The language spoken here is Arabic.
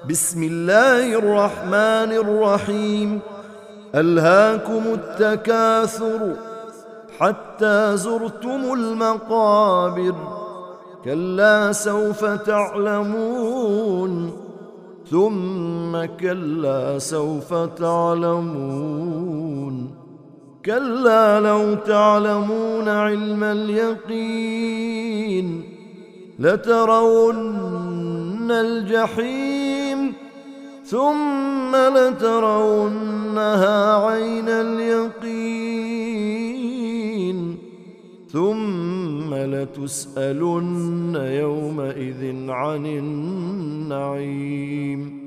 بسم الله الرحمن الرحيم. ألهاكم التكاثر حتى زرتم المقابر، كلا سوف تعلمون ثم كلا سوف تعلمون، كلا لو تعلمون علم اليقين لترون الجحيم ثم لترونها عين اليقين ثم لتسألن يومئذ عن النعيم.